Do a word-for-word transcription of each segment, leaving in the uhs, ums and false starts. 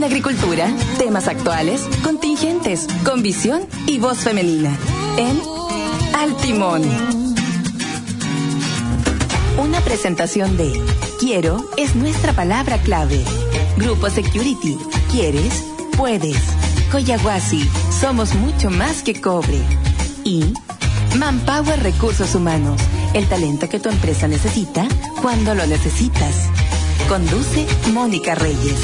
agricultura, temas actuales, contingentes, con visión y voz femenina. En Al Timón. Una presentación de Quiero es nuestra palabra clave. Grupo Security. ¿Quieres? Puedes. Coyahuasi. Somos mucho más que cobre. Y Manpower Recursos Humanos. El talento que tu empresa necesita cuando lo necesitas. Conduce Mónica Reyes.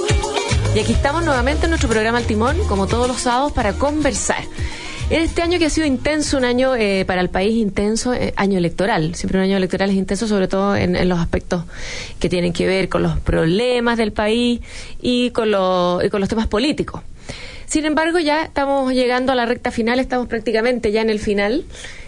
Y aquí estamos nuevamente en nuestro programa Al Timón, como todos los sábados, para conversar. En este año que ha sido intenso, un año eh, para el país intenso, eh, año electoral. Siempre un año electoral es intenso, sobre todo en, en los aspectos que tienen que ver con los problemas del país y con, lo, y con los temas políticos. Sin embargo, ya estamos llegando a la recta final, estamos prácticamente ya en el final,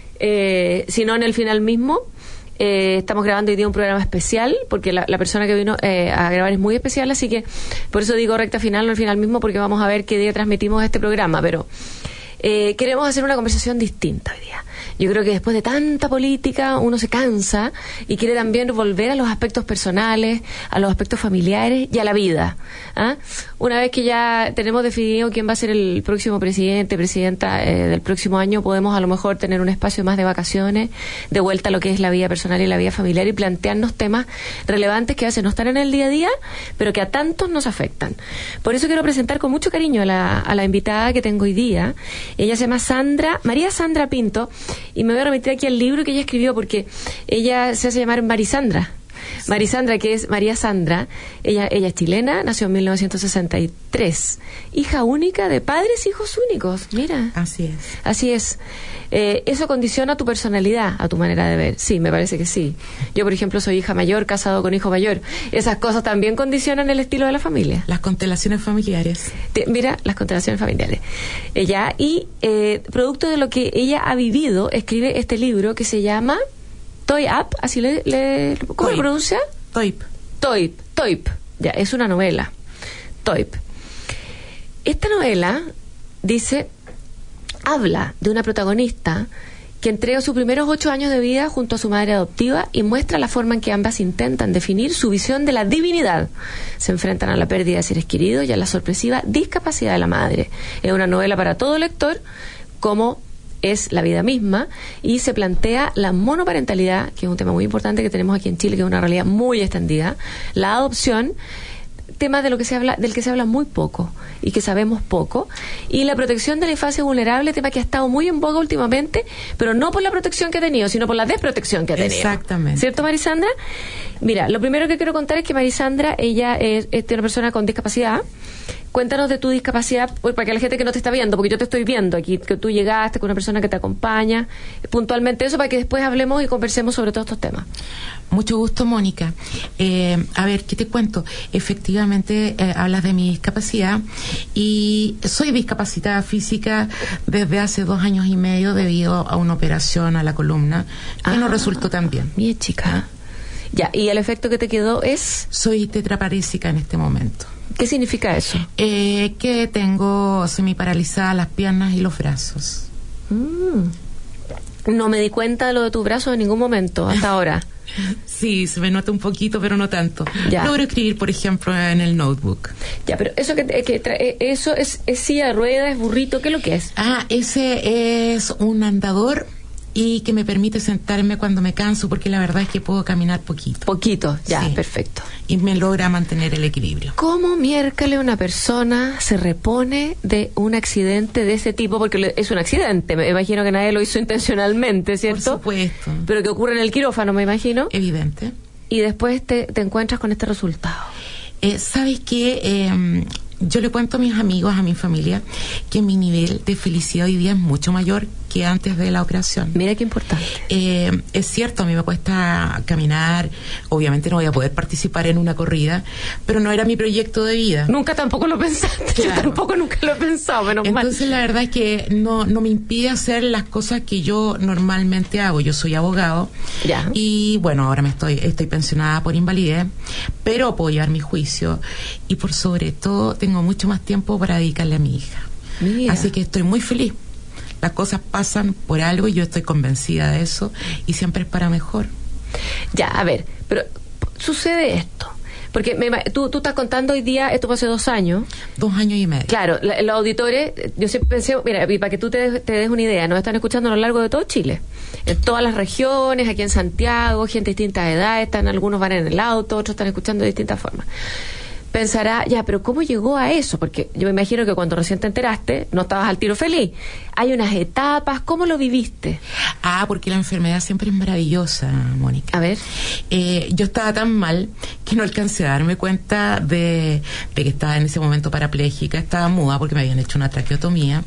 eh, si no en el final mismo. Eh, estamos grabando hoy día un programa especial, porque la, la persona que vino eh, a grabar es muy especial, así que por eso digo recta final, no el final mismo, porque vamos a ver qué día transmitimos este programa, pero eh, queremos hacer una conversación distinta hoy día. Yo creo que después de tanta política uno se cansa y quiere también volver a los aspectos personales, a los aspectos familiares y a la vida. ¿Ah? Una vez que ya tenemos definido quién va a ser el próximo presidente, presidenta eh, del próximo año, podemos a lo mejor tener un espacio más de vacaciones, de vuelta a lo que es la vida personal y la vida familiar y plantearnos temas relevantes que a veces no están en el día a día, pero que a tantos nos afectan. Por eso quiero presentar con mucho cariño a la, a la invitada que tengo hoy día. Ella se llama Sandra, María Sandra Pinto, y me voy a remitir aquí al libro que ella escribió porque ella se hace llamar Marisandra. Sí. Marisandra, que es María Sandra, ella, ella es chilena, nació en mil novecientos sesenta y tres, hija única de padres hijos únicos, mira. Así es. Así es. Eh, ¿Eso condiciona tu personalidad, a tu manera de ver? Sí, me parece que sí. Yo, por ejemplo, soy hija mayor, casado con hijo mayor. ¿Esas cosas también condicionan el estilo de la familia? Las constelaciones familiares. Te, mira, las constelaciones familiares. Ella, y eh, producto de lo que ella ha vivido, escribe este libro que se llama Toy Up, así le... le ¿Cómo lo pronuncia? Toip. Toip, Toip. Ya, es una novela. Toip. Esta novela dice... habla de una protagonista que entrega sus primeros ocho años de vida junto a su madre adoptiva y muestra la forma en que ambas intentan definir su visión de la divinidad. Se enfrentan a la pérdida de seres queridos y a la sorpresiva discapacidad de la madre. Es una novela para todo lector, como es la vida misma, y se plantea la monoparentalidad, que es un tema muy importante que tenemos aquí en Chile, que es una realidad muy extendida, la adopción, tema de lo que se habla, del que se habla muy poco y que sabemos poco, y la protección de la infancia vulnerable, tema que ha estado muy en boga últimamente, pero no por la protección que ha tenido, sino por la desprotección que ha tenido. Exactamente. ¿Cierto, Marisandra? Mira, lo primero que quiero contar es que Marisandra, ella es, es una persona con discapacidad. Cuéntanos de tu discapacidad, para que la gente que no te está viendo, porque yo te estoy viendo aquí, que tú llegaste con una persona que te acompaña, puntualmente eso, para que después hablemos y conversemos sobre todos estos temas. Mucho gusto, Mónica. Eh, a ver, ¿qué te cuento? Efectivamente, eh, hablas de mi discapacidad y soy discapacitada física desde hace dos años y medio debido a una operación a la columna que ah, no resultó tan bien. Bien, chica. Ya, ¿y el efecto que te quedó es? Soy tetraparésica en este momento. ¿Qué significa eso? Eh, que tengo semiparalizadas las piernas y los brazos. Mm. No me di cuenta de lo de tus brazos en ningún momento, hasta ahora. Sí, se me nota un poquito, pero no tanto. Ya. Logro escribir, por ejemplo, en el notebook. Ya, pero eso que, que tra- eso es, es silla de ruedas, es burrito, ¿qué es lo que es? Ah, ese es un andador y que me permite sentarme cuando me canso, porque la verdad es que puedo caminar poquito. Poquito, ya, sí. Perfecto. Y me logra mantener el equilibrio. ¿Cómo miércale una persona se repone de un accidente de ese tipo? Porque es un accidente, me imagino que nadie lo hizo intencionalmente, ¿cierto? Por supuesto. Pero que ocurre en el quirófano, me imagino. Evidente. Y después te, te encuentras con este resultado. Eh, ¿Sabes qué? Eh, yo le cuento a mis amigos, a mi familia, que mi nivel de felicidad hoy día es mucho mayor que antes de la operación. Mira qué importante. Eh, es cierto, a mí me cuesta caminar, obviamente no voy a poder participar en una corrida, pero no era mi proyecto de vida. Nunca tampoco lo pensaste, claro. Yo tampoco nunca lo he pensado, menos mal. Entonces la verdad es que no, no me impide hacer las cosas que yo normalmente hago. Yo soy abogado, ya. Y bueno, ahora me estoy, estoy pensionada por invalidez, pero puedo llevar mi juicio y por sobre todo tengo mucho más tiempo para dedicarle a mi hija. Mira. Así que estoy muy feliz. Las cosas pasan por algo y yo estoy convencida de eso y siempre es para mejor. Ya, a ver, pero sucede esto. Porque me, tú, tú estás contando hoy día, esto fue hace dos años. Dos años y medio. Claro, la, los auditores, yo siempre pensé, mira, y para que tú te, te des una idea, nos están escuchando a lo largo de todo Chile, en todas las regiones, aquí en Santiago, gente de distintas edades, están, algunos van en el auto, otros están escuchando de distintas formas. Pensará, ya, pero ¿cómo llegó a eso? Porque yo me imagino que cuando recién te enteraste, no estabas al tiro feliz. Hay unas etapas, ¿cómo lo viviste? Ah, porque la enfermedad siempre es maravillosa, Mónica. A ver. Eh, yo estaba tan mal que no alcancé a darme cuenta de, de que estaba en ese momento parapléjica, estaba muda porque me habían hecho una traqueotomía.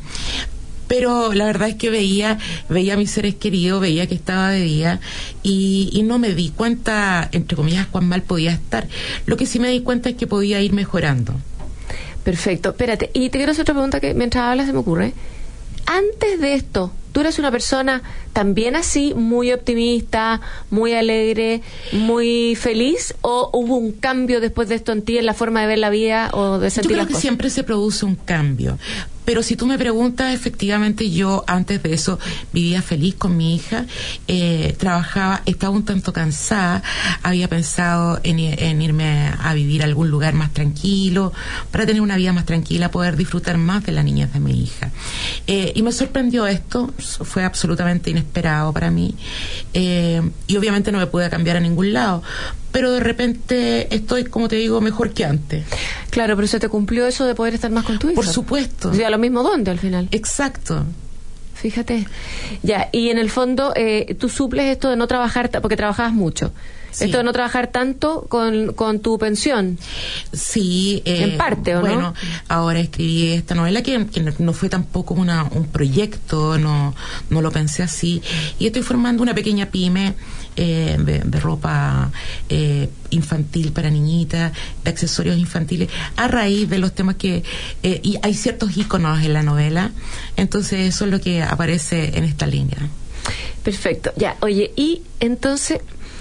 Pero la verdad es que veía veía a mis seres queridos, veía que estaba de día y, y no me di cuenta, entre comillas, cuán mal podía estar. Lo que sí me di cuenta es que podía ir mejorando. Perfecto. Espérate, y te quiero hacer otra pregunta que mientras hablas se me ocurre. Antes de esto, ¿tú eras una persona también así, muy optimista, muy alegre, muy feliz? ¿O hubo un cambio después de esto en ti, en la forma de ver la vida o de sentir las cosas? Yo creo que cosas? siempre se produce un cambio. Pero si tú me preguntas, efectivamente yo antes de eso vivía feliz con mi hija, eh, trabajaba, estaba un tanto cansada, había pensado en, en irme a vivir a algún lugar más tranquilo, para tener una vida más tranquila, poder disfrutar más de la niñez de mi hija. Eh, y me sorprendió esto, fue absolutamente inesperado para mí, eh, y obviamente no me pude cambiar a ningún lado. Pero de repente estoy, como te digo, mejor que antes. Claro, pero se te cumplió eso de poder estar más con tu hija. Por supuesto. O sea, lo mismo dónde al final. Exacto. Fíjate. Ya, y en el fondo eh, tú suples esto de no trabajar, porque trabajabas mucho. Sí. Esto de no trabajar tanto con, con tu pensión. Sí. Eh, en parte, ¿o bueno, no? Bueno, ahora escribí esta novela que, que no fue tampoco una, un proyecto, no, no lo pensé así. Y estoy formando una pequeña pyme eh, de, de ropa eh, infantil para niñitas, de accesorios infantiles, a raíz de los temas que... Eh, y hay ciertos íconos en la novela, entonces eso es lo que aparece en esta línea. Perfecto. Ya, oye, y entonces...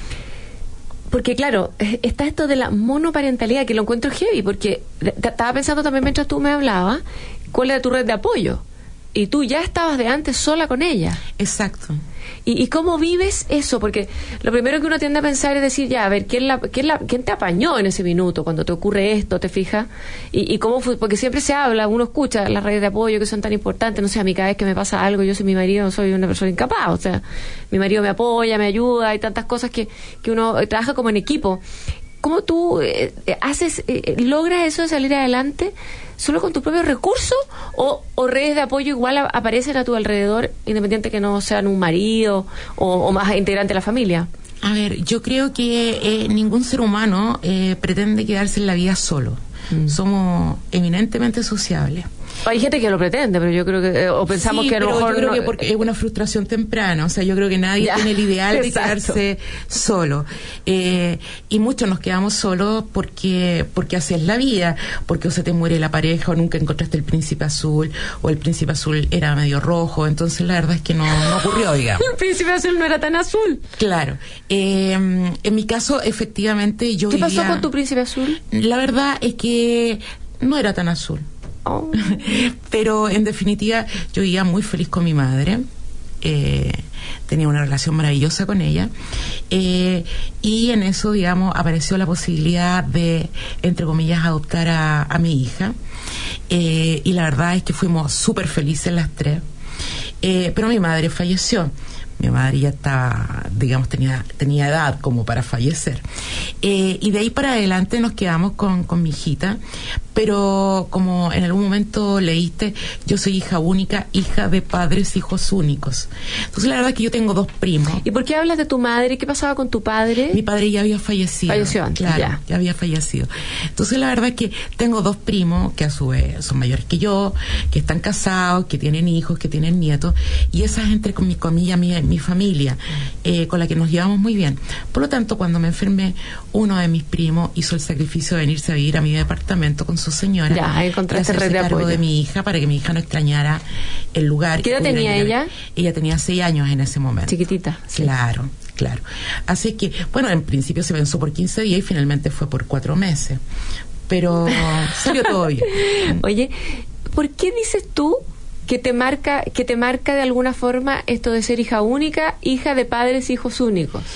Porque claro, está esto de la monoparentalidad, que lo encuentro heavy, porque estaba pensando también mientras tú me hablabas, ¿cuál era tu red de apoyo? Y tú ya estabas de antes sola con ella. Exacto. ¿Y, y cómo vives eso? Porque lo primero que uno tiende a pensar es decir, ya, a ver, ¿quién, la, quién, la, quién te apañó en ese minuto cuando te ocurre esto, te fijas? Y, y cómo fue, porque siempre se habla, uno escucha las redes de apoyo que son tan importantes, no sé, a mí cada vez que me pasa algo, yo soy mi marido, soy una persona incapaz, o sea, mi marido me apoya, me ayuda, hay tantas cosas que, que uno trabaja como en equipo. ¿Cómo tú eh, haces, eh, logras eso de salir adelante solo con tus propios recursos o, o redes de apoyo igual a, aparecen a tu alrededor, independiente que no sean un marido o, o más integrante de la familia? A ver, yo creo que eh, ningún ser humano eh, pretende quedarse en la vida solo. Mm. Somos eminentemente sociables. Hay gente que lo pretende, pero yo creo que eh, o pensamos sí, que a lo pero mejor yo creo no, que porque es una frustración temprana, o sea, yo creo que nadie ya, tiene el ideal de exacto. quedarse solo, eh, y muchos nos quedamos solos porque porque así es la vida, porque o se te muere la pareja o nunca encontraste el príncipe azul o el príncipe azul era medio rojo, entonces la verdad es que no, no ocurrió, digamos. El príncipe azul no era tan azul. Claro, eh, en mi caso efectivamente yo ¿Qué vivía, pasó con tu príncipe azul? La verdad es que no era tan azul. Oh. Pero en definitiva yo vivía muy feliz con mi madre, eh, tenía una relación maravillosa con ella, eh, y en eso, digamos, apareció la posibilidad de, entre comillas, adoptar a, a mi hija, eh, y la verdad es que fuimos súper felices las tres, eh, pero mi madre falleció. Mi madre ya estaba, digamos, tenía tenía edad como para fallecer. Eh, y de ahí para adelante nos quedamos con, con mi hijita, pero como en algún momento leíste, yo soy hija única, hija de padres, hijos únicos. Entonces la verdad es que yo tengo dos primos. ¿Y por qué hablas de tu madre? ¿Qué pasaba con tu padre? Mi padre ya había fallecido. Falleció antes, claro, ya. ya había fallecido. Entonces la verdad es que tengo dos primos que a su vez son mayores que yo, que están casados, que tienen hijos, que tienen nietos, y esa es entre con mi comillas mi, mi familia, eh, con la que nos llevamos muy bien. Por lo tanto, cuando me enfermé, uno de mis primos hizo el sacrificio de venirse a vivir a mi departamento con su señora. Ya, encontraste red de cargo apoyo de mi hija para que mi hija no extrañara el lugar. ¿Qué edad tenía ella? Ella tenía seis años en ese momento. Chiquitita. Sí. Claro, claro. Así que, bueno, en principio se pensó por quince días y finalmente fue por cuatro meses. Pero salió todo bien. Oye, ¿por qué dices tú que te marca, que te marca de alguna forma esto de ser hija única, hija de padres, hijos únicos?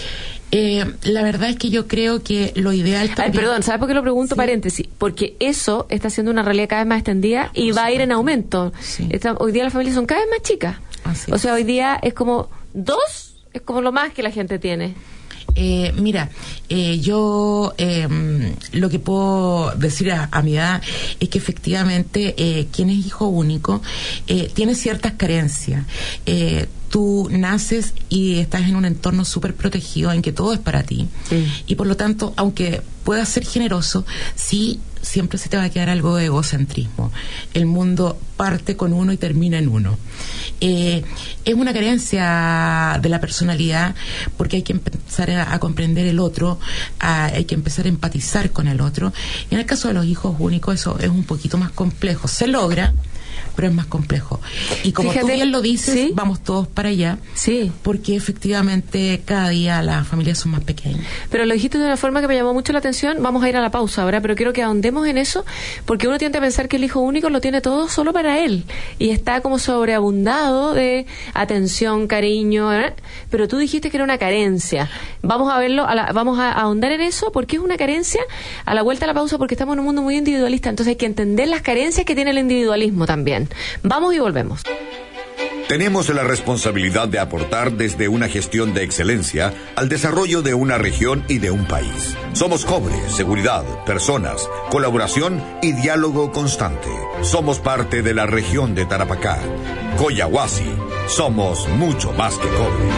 Eh, la verdad es que yo creo que lo ideal también... Ay, perdón, ¿sabes por qué lo pregunto? Sí. Paréntesis. Porque eso está siendo una realidad cada vez más extendida y va a ir en aumento. Sí. Está, hoy día las familias son cada vez más chicas. Así o sea, hoy día es como dos, es como lo más que la gente tiene. Eh, mira, eh, yo eh, lo que puedo decir a, a mi edad es que efectivamente eh, quien es hijo único eh, tiene ciertas carencias. Eh, tú naces y estás en un entorno súper protegido en que todo es para ti. Sí. Y por lo tanto, aunque puedas ser generoso, sí, siempre se te va a quedar algo de egocentrismo. El mundo parte con uno y termina en uno. Eh, es una carencia de la personalidad porque hay que empezar a, a comprender el otro, a, hay que empezar a empatizar con el otro. Y en el caso de los hijos únicos eso es un poquito más complejo. Se logra, pero es más complejo. Y como Fíjate, tú bien lo dices, ¿sí? vamos todos para allá, sí. porque efectivamente cada día las familias son más pequeñas. Pero lo dijiste de una forma que me llamó mucho la atención. Vamos a ir a la pausa ahora, pero quiero que ahondemos en eso, porque uno tiende a pensar que el hijo único lo tiene todo solo para él, y está como sobreabundado de atención, cariño, ¿eh? Pero tú dijiste que era una carencia. Vamos a verlo, a la, vamos a ahondar en eso, porque es una carencia a la vuelta a la pausa, porque estamos en un mundo muy individualista, entonces hay que entender las carencias que tiene el individualismo también. Vamos y volvemos. Tenemos la responsabilidad de aportar desde una gestión de excelencia al desarrollo de una región y de un país. Somos cobre, seguridad, personas, colaboración y diálogo constante. Somos parte de la región de Tarapacá. Coyahuasi, somos mucho más que cobre.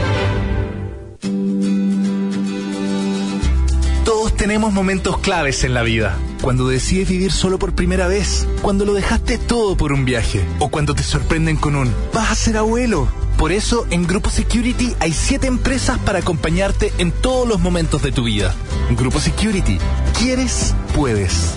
Todos tenemos momentos claves en la vida. Cuando decides vivir solo por primera vez, cuando lo dejaste todo por un viaje, o cuando te sorprenden con un «vas a ser abuelo». Por eso, en Grupo Security hay siete empresas para acompañarte en todos los momentos de tu vida. Grupo Security. ¿Quieres? Puedes.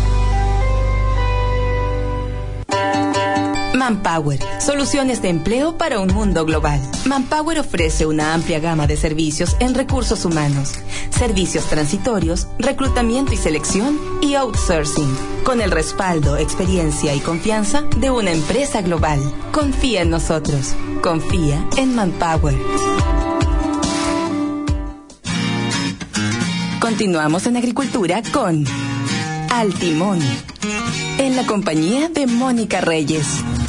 Manpower, soluciones de empleo para un mundo global. Manpower ofrece una amplia gama de servicios en recursos humanos, servicios transitorios, reclutamiento y selección y outsourcing, con el respaldo, experiencia y confianza de una empresa global. Confía en nosotros. Confía en Manpower. Continuamos en agricultura con Al Timón, en la compañía de Mónica Reyes.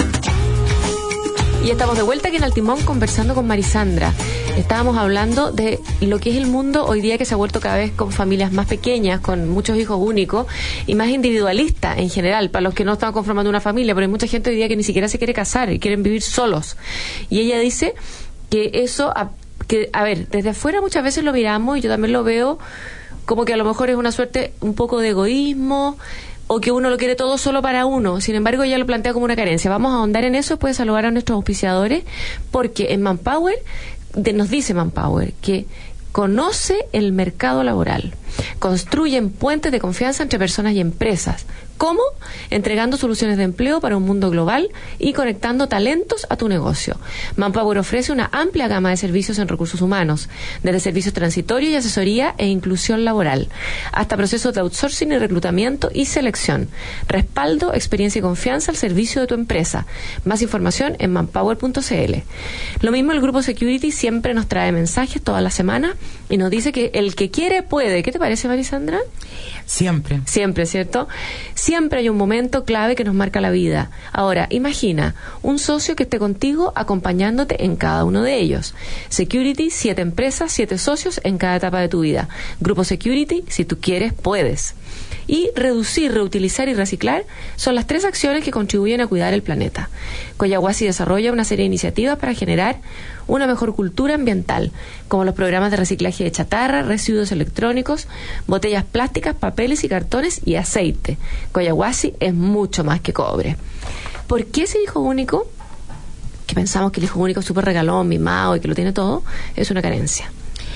Y estamos de vuelta aquí en Al Timón conversando con Marisandra. Estábamos hablando de lo que es el mundo hoy día, que se ha vuelto cada vez con familias más pequeñas, con muchos hijos únicos y más individualista en general, para los que no están conformando una familia, pero hay mucha gente hoy día que ni siquiera se quiere casar y quieren vivir solos. Y ella dice que eso, a, que, a ver, desde afuera muchas veces lo miramos y yo también lo veo como que a lo mejor es una suerte un poco de egoísmo, o que uno lo quiere todo solo para uno. Sin embargo, ella lo plantea como una carencia. Vamos a ahondar en eso, puedes saludar a nuestros auspiciadores, porque en Manpower, de, nos dice Manpower, que conoce el mercado laboral, construyen puentes de confianza entre personas y empresas. ¿Cómo? Entregando soluciones de empleo para un mundo global y conectando talentos a tu negocio. Manpower ofrece una amplia gama de servicios en recursos humanos, desde servicios transitorios y asesoría e inclusión laboral, hasta procesos de outsourcing y reclutamiento y selección. Respaldo, experiencia y confianza al servicio de tu empresa. Más información en manpower punto c l. Lo mismo el Grupo Security siempre nos trae mensajes todas las semanas y nos dice que el que quiere puede. ¿Qué te parece, Marisandra? Siempre. Siempre, ¿cierto? Siempre hay un momento clave que nos marca la vida. Ahora, imagina un socio que esté contigo acompañándote en cada uno de ellos. Security, siete empresas, siete socios en cada etapa de tu vida. Grupo Security, si tú quieres, puedes. Y reducir, reutilizar y reciclar son las tres acciones que contribuyen a cuidar el planeta. Coyahuasi desarrolla una serie de iniciativas para generar una mejor cultura ambiental, como los programas de reciclaje de chatarra, residuos electrónicos, botellas plásticas, papeles y cartones y aceite. Coyahuasi es mucho más que cobre. ¿Por qué ese hijo único, que pensamos que el hijo único es súper regalón, mimado y que lo tiene todo, es una carencia?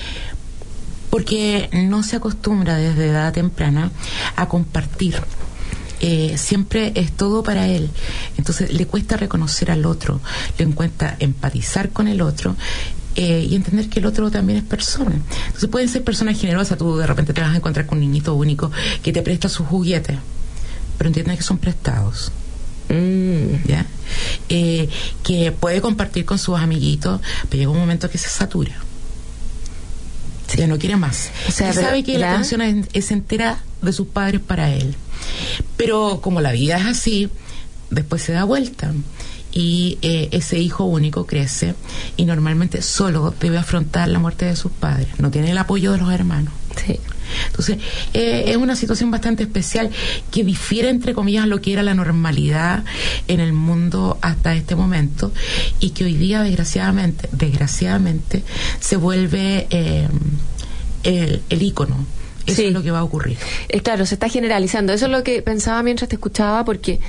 Porque no se acostumbra desde edad temprana a compartir. Eh, siempre es todo para él. Entonces le cuesta reconocer al otro, le cuesta empatizar con el otro. Eh, y entender que el otro también es persona. Entonces pueden ser personas generosas. Tú de repente te vas a encontrar con un niñito único que te presta sus juguetes, pero entiendes que son prestados. Mm. ¿Ya? Eh, que puede compartir con sus amiguitos, pero llega un momento que se satura. Sí. Ya no quiere más. O sea, él pero, sabe que ¿ya? la atención es, es entera de sus padres para él. Pero como la vida es así, después se da vuelta. Y eh, ese hijo único crece y normalmente solo debe afrontar la muerte de sus padres. No tiene el apoyo de los hermanos. Sí. Entonces, eh, es una situación bastante especial que difiere, entre comillas, lo que era la normalidad en el mundo hasta este momento y que hoy día, desgraciadamente, desgraciadamente, se vuelve eh, el, el ícono. Eso Sí. es lo que va a ocurrir. Eh, claro, se está generalizando. Eso es lo que pensaba mientras te escuchaba, porque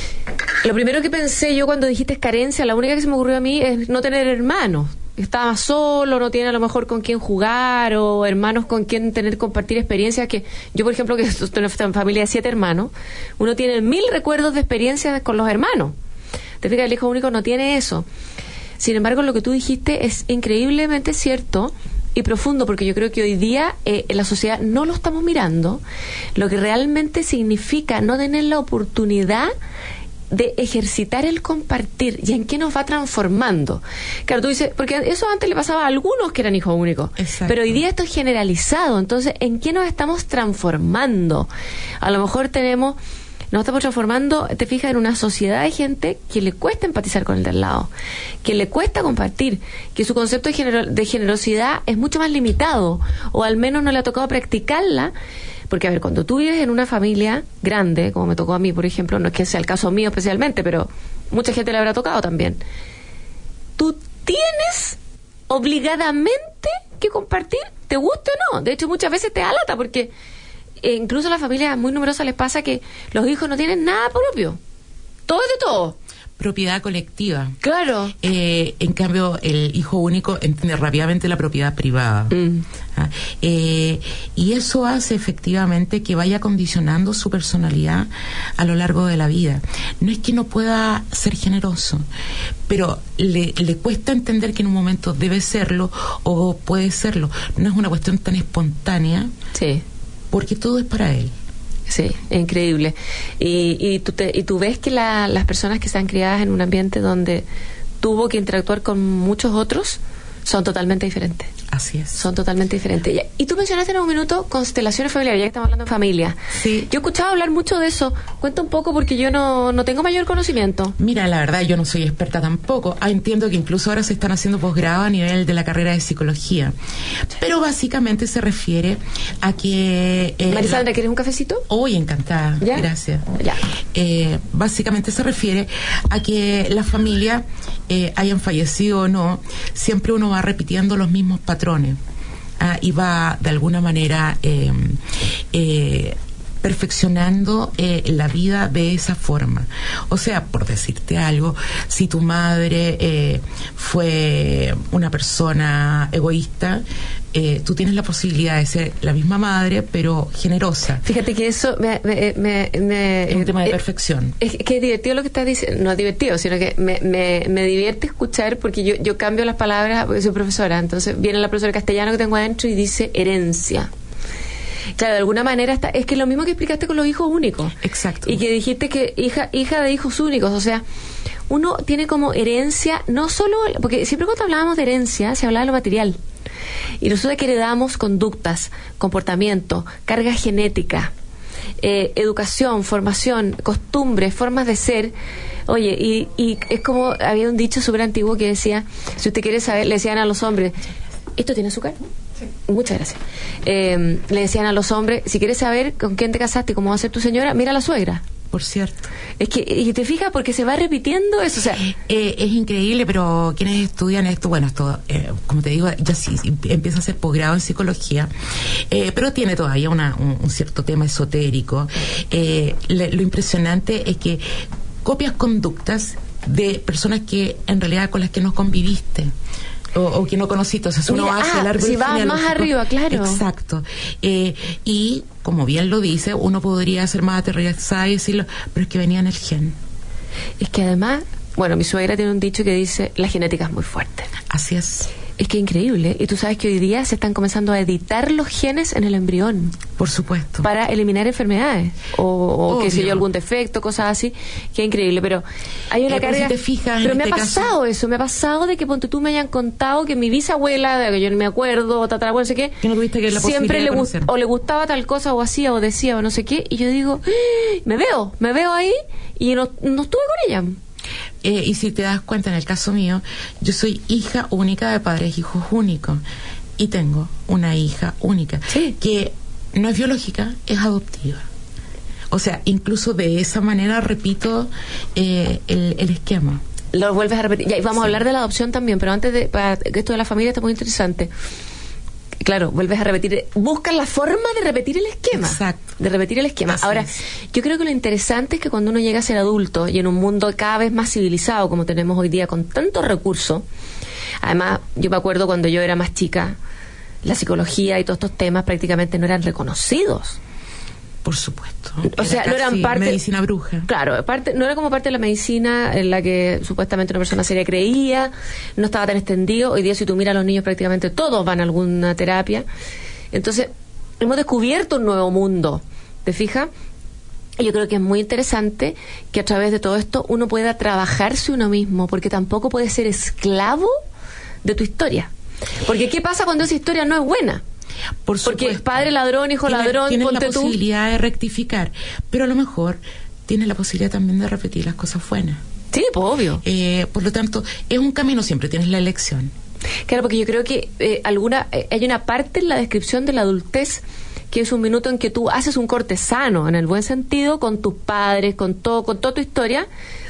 lo primero que pensé yo cuando dijiste carencia, la única que se me ocurrió a mí es no tener hermanos. Estaba solo, no tiene a lo mejor con quién jugar o hermanos con quien tener, compartir experiencias. Que yo, por ejemplo, que estoy en una familia de siete hermanos, uno tiene mil recuerdos de experiencias con los hermanos. Te fijas, el hijo único no tiene eso. Sin embargo, lo que tú dijiste es increíblemente cierto y profundo, porque yo creo que hoy día eh, en la sociedad no lo estamos mirando, lo que realmente significa no tener la oportunidad de ejercitar el compartir y en qué nos va transformando. Claro, tú dices, porque eso antes le pasaba a algunos que eran hijos únicos, Exacto. pero hoy día esto es generalizado. Entonces, ¿en qué nos estamos transformando? A lo mejor tenemos, nos estamos transformando, te fijas, en una sociedad de gente que le cuesta empatizar con el de al lado, que le cuesta compartir, que su concepto de, genero- de generosidad es mucho más limitado, o al menos no le ha tocado practicarla. Porque, a ver, cuando tú vives en una familia grande, como me tocó a mí, por ejemplo, no es que sea el caso mío especialmente, pero mucha gente le habrá tocado también, tú tienes obligadamente que compartir, te guste o no. De hecho, muchas veces te da lata, porque eh, incluso a las familias muy numerosas les pasa que los hijos no tienen nada propio. Todo es de todo. Propiedad colectiva. Claro. Eh, en cambio, el hijo único entiende rápidamente la propiedad privada. Mm. Ah, eh, y eso hace efectivamente que vaya condicionando su personalidad a lo largo de la vida. No es que no pueda ser generoso, pero le, le cuesta entender que en un momento debe serlo o puede serlo. No es una cuestión tan espontánea, Sí. porque todo es para él. Sí, es increíble. Y, y, tú, te, y tú ves que la, las personas que están criadas en un ambiente donde tuvo que interactuar con muchos otros son totalmente diferentes. Así es. Son totalmente diferentes. Y, y tú mencionaste en un minuto constelaciones familiares, ya que estamos hablando de familia. Sí. Yo he escuchado hablar mucho de eso. Cuenta un poco, porque yo no, no tengo mayor conocimiento. Mira, la verdad, yo no soy experta tampoco. Ah, entiendo que incluso ahora se están haciendo posgrado a nivel de la carrera de psicología. Pero básicamente se refiere a que... Eh, Marisandra, la... ¿quieres un cafecito? Uy, encantada. ¿Ya? Gracias. Ya. Eh, básicamente se refiere a que la familia, eh, hayan fallecido o no, siempre uno va repitiendo los mismos patrones. Ah, y va de alguna manera eh, eh, perfeccionando eh, la vida de esa forma. O sea, por decirte algo, si tu madre eh, fue una persona egoísta, eh, tú tienes la posibilidad de ser la misma madre, pero generosa. Fíjate que eso me... me, me, me Es un tema de eh, perfección. Es que es divertido lo que estás diciendo. No es divertido, sino que me, me, me divierte escuchar, porque yo, yo cambio las palabras, porque soy profesora. Entonces viene la profesora de castellano que tengo adentro y dice herencia. Claro, de alguna manera está, es que es lo mismo que explicaste con los hijos únicos. Exacto. Y que dijiste que hija hija de hijos únicos, o sea, uno tiene como herencia, no solo, porque siempre cuando hablábamos de herencia se hablaba de lo material. Y nosotros que heredamos conductas, comportamiento, carga genética, eh, educación, formación, costumbres, formas de ser. Oye, y, y es como, había un dicho súper antiguo que decía, si usted quiere saber, le decían a los hombres, ¿esto tiene azúcar? Sí. Muchas gracias. Eh, le decían a los hombres, si quieres saber con quién te casaste y cómo va a ser tu señora, mira a la suegra. Por cierto. Es que, y te fijas, porque se va repitiendo eso, o sea... Eh, es increíble, pero quienes estudian esto, bueno, esto, eh, como te digo, ya sí, sí empieza a ser posgrado en psicología, eh, pero tiene todavía una, un, un cierto tema esotérico. Eh, le, lo impresionante es que copias conductas de personas que en realidad con las que no conviviste. O, o que no conociste, o sea, uno Mira, hace ah, el árbol si vas más arriba, claro. Exacto. Eh, y, como bien lo dice, uno podría ser más aterrizada y decirlo, pero es que venía en el gen. Es que además, bueno, mi suegra tiene un dicho que dice, la genética es muy fuerte. Así es. Es que increíble. Y tú sabes que hoy día se están comenzando a editar los genes en el embrión. Por supuesto. Para eliminar enfermedades. O, o qué sé yo, Obvio. algún defecto, cosas así. Que increíble. Pero hay una Eh, pero carga. si te fijas, en pero me este ha pasado caso- eso. Me ha pasado de que ponte tú me hayan contado que mi bisabuela, de que yo no me acuerdo, o tatarabuela, no sé qué. Que no tuviste que la siempre posibilidad le de gust- conocer. o le gustaba tal cosa, o hacía, o decía, o no sé qué. Y yo digo, ¡ah! me veo, me veo ahí. Y no, no estuve con ella. Eh, y si te das cuenta, en el caso mío, yo soy hija única de padres hijos únicos. Y tengo una hija única. Sí. Que no es biológica, es adoptiva. O sea, incluso de esa manera repito eh, el, el esquema. Lo vuelves a repetir. Ya, y vamos a hablar de la adopción también, pero antes de para, que esto de la familia está muy interesante. Claro, vuelves a repetir, buscas la forma de repetir el esquema. Exacto. De repetir el esquema. Así Ahora, es. yo creo que lo interesante es que cuando uno llega a ser adulto y en un mundo cada vez más civilizado como tenemos hoy día con tantos recursos, además, yo me acuerdo cuando yo era más chica, la psicología y todos estos temas prácticamente no eran reconocidos. Por supuesto. O sea, no eran casi parte... medicina bruja. Claro, parte, no era como parte de la medicina en la que supuestamente una persona seria creía, no estaba tan extendido. Hoy día si tú miras a los niños prácticamente todos van a alguna terapia. Entonces, hemos descubierto un nuevo mundo, ¿te fijas? Y yo creo que es muy interesante que a través de todo esto uno pueda trabajarse uno mismo, porque tampoco puede ser esclavo de tu historia. Porque ¿qué pasa cuando esa historia no es buena? Por Porque supuesto. padre ladrón, hijo Tienes- ladrón, tienes ponte la tú. posibilidad de rectificar, pero a lo mejor tienes la posibilidad también de repetir las cosas buenas. Sí, pues obvio. Eh, por lo tanto, es un camino, siempre tienes la elección. Claro, porque yo creo que eh, alguna eh, hay una parte en la descripción de la adultez que es un minuto en que tú haces un corte sano, en el buen sentido, con tus padres, con todo, con toda tu historia,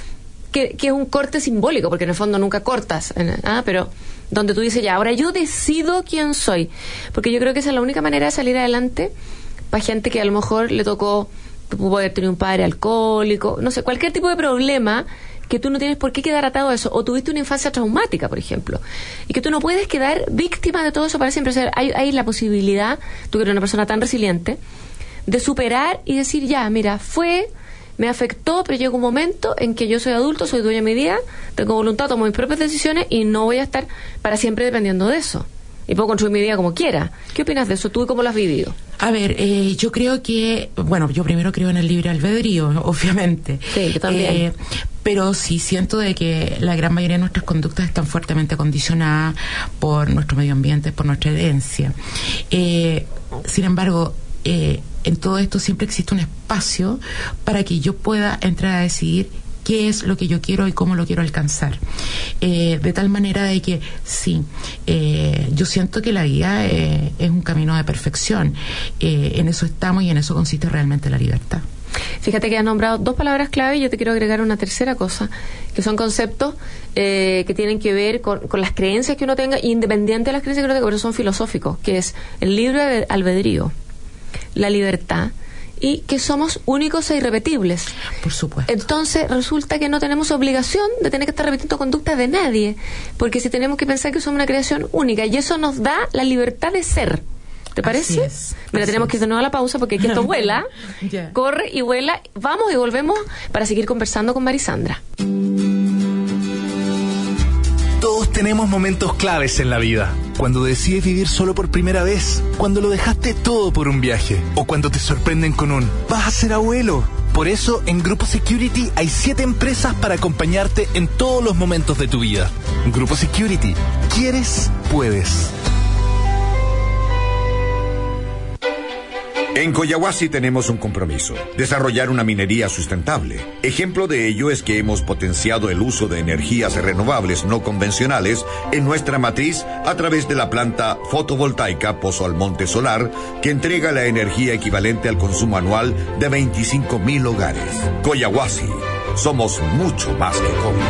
que, que es un corte simbólico, porque en el fondo nunca cortas, en- ah, pero donde tú dices, ya, ahora yo decido quién soy, porque yo creo que esa es la única manera de salir adelante para gente que a lo mejor le tocó, pudo haber tenido un padre alcohólico, no sé, cualquier tipo de problema que tú no tienes por qué quedar atado a eso, o tuviste una infancia traumática, por ejemplo, y que tú no puedes quedar víctima de todo eso para siempre. O sea, hay, hay la posibilidad, tú que eres una persona tan resiliente, de superar y decir, ya, mira, fue, me afectó, pero llega un momento en que yo soy adulto, soy dueña de mi vida, tengo voluntad, tomo mis propias decisiones y no voy a estar para siempre dependiendo de eso. Y puedo construir mi vida como quiera. ¿Qué opinas de eso? ¿Tú y cómo lo has vivido? A ver, eh, yo creo que, bueno, yo primero creo en el libre albedrío, obviamente. Sí, yo también. Eh, pero sí siento de que la gran mayoría de nuestras conductas están fuertemente condicionadas por nuestro medio ambiente, por nuestra herencia. Eh, sin embargo, eh, en todo esto siempre existe un espacio para que yo pueda entrar a decidir qué es lo que yo quiero y cómo lo quiero alcanzar. Eh, de tal manera de que, sí, eh, yo siento que la vida eh, es un camino de perfección. Eh, en eso estamos y en eso consiste realmente la libertad. Fíjate que has nombrado dos palabras clave y yo te quiero agregar una tercera cosa, que son conceptos eh, que tienen que ver con, con las creencias que uno tenga, independiente de las creencias que uno tenga, pero son filosóficos, que es el libre albedrío, la libertad, y que somos únicos e irrepetibles. Por supuesto. Entonces resulta que no tenemos obligación de tener que estar repitiendo conductas de nadie, porque si tenemos que pensar que somos una creación única, y eso nos da la libertad de ser. ¿Te parece? Así es, Mira, así tenemos que es. ir de nuevo a la pausa porque aquí esto vuela, Ya. corre y vuela. Vamos y volvemos para seguir conversando con Marisandra. Todos tenemos momentos claves en la vida. Cuando decides vivir solo por primera vez, cuando lo dejaste todo por un viaje, o cuando te sorprenden con un «vas a ser abuelo». Por eso, en Grupo Security hay siete empresas para acompañarte en todos los momentos de tu vida. Grupo Security. ¿Quieres? Puedes. En Coyahuasi tenemos un compromiso, desarrollar una minería sustentable. Ejemplo de ello es que hemos potenciado el uso de energías renovables no convencionales en nuestra matriz a través de la planta fotovoltaica Pozo Almonte Solar, que entrega la energía equivalente al consumo anual de veinticinco mil hogares. Coyahuasi, somos mucho más que cobre.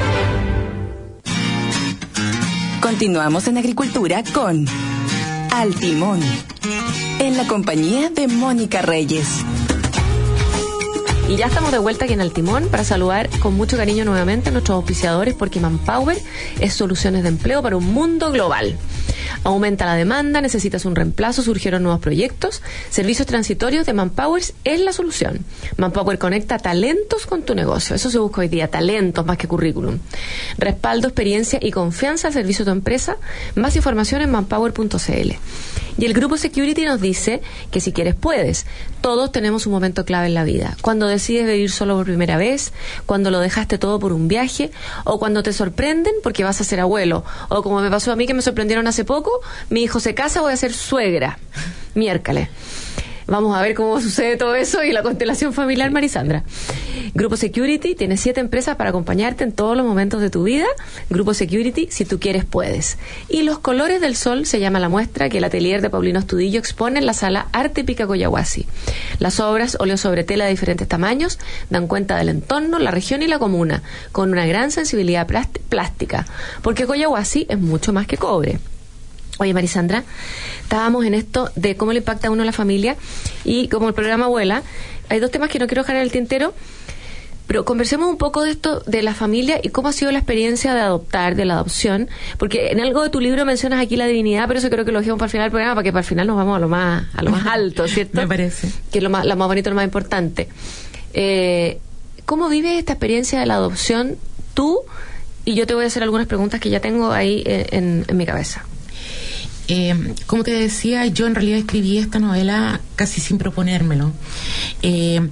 Continuamos en agricultura con Al Timón, en la compañía de Mónica Reyes. Y ya estamos de vuelta aquí en El Timón para saludar con mucho cariño nuevamente a nuestros auspiciadores, porque Manpower es soluciones de empleo para un mundo global. Aumenta la demanda, necesitas un reemplazo, surgieron nuevos proyectos. Servicios transitorios de Manpower es la solución. Manpower conecta talentos con tu negocio. Eso se busca hoy día, talentos más que currículum. Respaldo, experiencia y confianza al servicio de tu empresa. Más información en manpower punto c l. Y el Grupo Security nos dice que si quieres puedes. Todos tenemos un momento clave en la vida. Cuando decides vivir solo por primera vez, cuando lo dejaste todo por un viaje, o cuando te sorprenden porque vas a ser abuelo, o como me pasó a mí que me sorprendieron hace poco, mi hijo se casa, voy a ser suegra. Miércoles. Vamos a ver cómo sucede todo eso y la constelación familiar, Marisandra. Grupo Security tiene siete empresas para acompañarte en todos los momentos de tu vida. Grupo Security, si tú quieres, puedes. Y Los Colores del Sol se llama la muestra que el atelier de Paulino Astudillo expone en la sala Arte Pica Coyahuasi. Las obras, óleo sobre tela de diferentes tamaños, dan cuenta del entorno, la región y la comuna, con una gran sensibilidad plástica, porque Coyahuasi es mucho más que cobre. Oye, Marisandra, estábamos en esto de cómo le impacta a uno la familia y como el programa Abuela, hay dos temas que no quiero dejar en el tintero, pero conversemos un poco de esto de la familia y cómo ha sido la experiencia de adoptar, de la adopción, porque en algo de tu libro mencionas aquí la divinidad, pero eso creo que lo dejamos para el final del programa, para que para el final nos vamos a lo más a lo más alto, ¿cierto? Me parece. Que es lo más, lo más bonito, lo más importante. Eh, ¿Cómo vives esta experiencia de la adopción tú? Y yo te voy a hacer algunas preguntas que ya tengo ahí en, en, en mi cabeza. Eh, como te decía, yo en realidad escribí esta novela casi sin proponérmelo. Eh,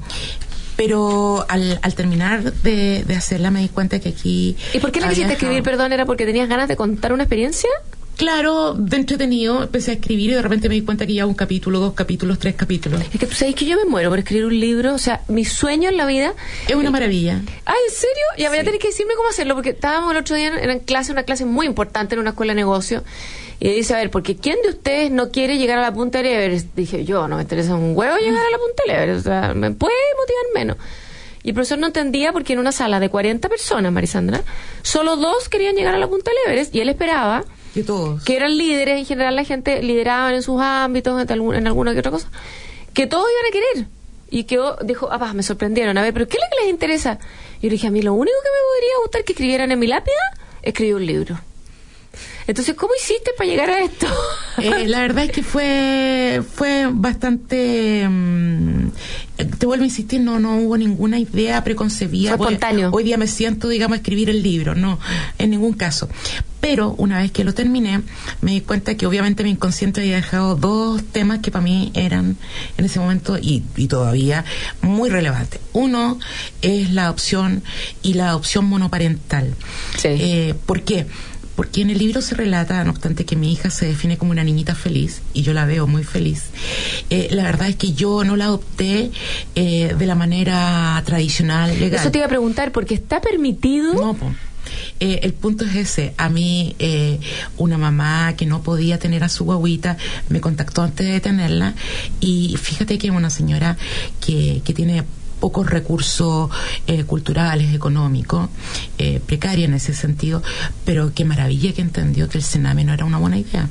pero al, al terminar de, de hacerla me di cuenta que aquí... ¿Y por qué la quisiste dejado... escribir, perdón? ¿Era porque tenías ganas de contar una experiencia? Claro, de entretenido, empecé a escribir y de repente me di cuenta que ya un capítulo, dos capítulos, tres capítulos. Es que tú sabes que yo me muero por escribir un libro, o sea, mi sueño en la vida... Es una maravilla. Ah, ¿en serio? Ya voy a tener que decirme cómo hacerlo, porque estábamos el otro día en, en clase, una clase muy importante en una escuela de negocio, y dice, a ver, porque ¿quién de ustedes no quiere llegar a la punta del Everest? Dije, yo, no me interesa un huevo llegar a la punta del Everest, o sea, me puede motivar menos. Y el profesor no entendía porque en una sala de cuarenta personas, Marisandra, solo dos querían llegar a la punta del Everest, y él esperaba... De todos. Que eran líderes, en general la gente lideraban en sus ámbitos, en, algún, en alguna que otra cosa, que todos iban a querer. Y quedó, dijo, ah, pa, me sorprendieron, a ver, ¿pero qué es lo que les interesa? Y yo le dije, a mí lo único que me podría gustar que escribieran en mi lápida, escribir un libro. Entonces, ¿cómo hiciste para llegar a esto? Eh, la verdad es que fue fue bastante... Um, te vuelvo a insistir, no no hubo ninguna idea preconcebida. Fue espontáneo. Hoy día me siento, digamos, a escribir el libro. No, en ningún caso. Pero una vez que lo terminé, me di cuenta que obviamente mi inconsciente había dejado dos temas que para mí eran en ese momento y, y todavía muy relevantes. Uno es la adopción y la adopción monoparental. Sí. Eh, ¿Por qué? Porque en el libro se relata, no obstante que mi hija se define como una niñita feliz, y yo la veo muy feliz, eh, la verdad es que yo no la adopté eh, de la manera tradicional, legal. Eso te iba a preguntar, porque está permitido... No, pues. Eh, el punto es ese. A mí, eh, una mamá que no podía tener a su guaguita me contactó antes de tenerla, y fíjate que es una señora que, que tiene pocos recursos eh, culturales, económicos, eh, precaria en ese sentido, pero qué maravilla que entendió que el Sename no era una buena idea.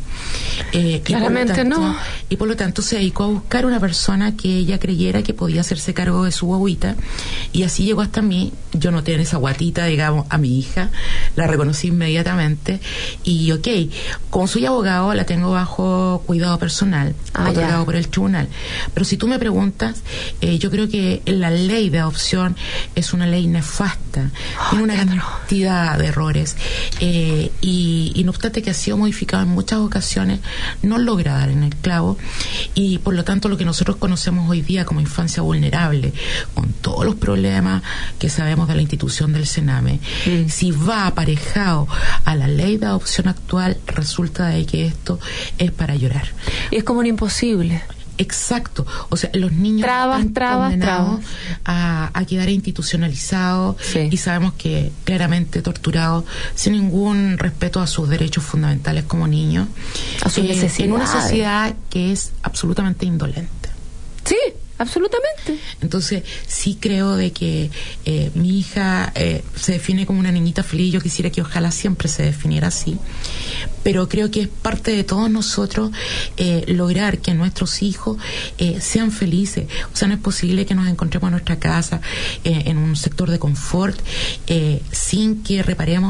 Eh, Claramente y por lo tanto, no. Y por lo tanto se dedicó a buscar una persona que ella creyera que podía hacerse cargo de su guaguita, y así llegó hasta mí. Yo noté en esa guatita, digamos, a mi hija, la reconocí inmediatamente, y ok, como soy abogado, la tengo bajo cuidado personal, ah, otorgado ya. por el tribunal. Pero si tú me preguntas, eh, yo creo que la ley de adopción es una ley nefasta, oh, tiene una cantidad de errores, eh, y, y no obstante que ha sido modificado en muchas ocasiones, no logra dar en el clavo, y por lo tanto lo que nosotros conocemos hoy día como infancia vulnerable, con todos los problemas que sabemos de la institución del Sename, mm. si va aparejado a la ley de adopción actual, resulta de que esto es para llorar. Y es como un imposible. Exacto, o sea, los niños trabas, están trabas, condenados trabas. A, a quedar institucionalizados, sí. Y sabemos que claramente torturados sin ningún respeto a sus derechos fundamentales como niños, a sus eh, necesidades. en una sociedad que es absolutamente indolente. Sí, absolutamente. Entonces sí creo de que eh, mi hija eh, se define como una niñita feliz. Yo quisiera que ojalá siempre se definiera así, pero creo que es parte de todos nosotros eh, lograr que nuestros hijos eh, sean felices. O sea, no es posible que nos encontremos en nuestra casa eh, en un sector de confort eh, sin que reparemos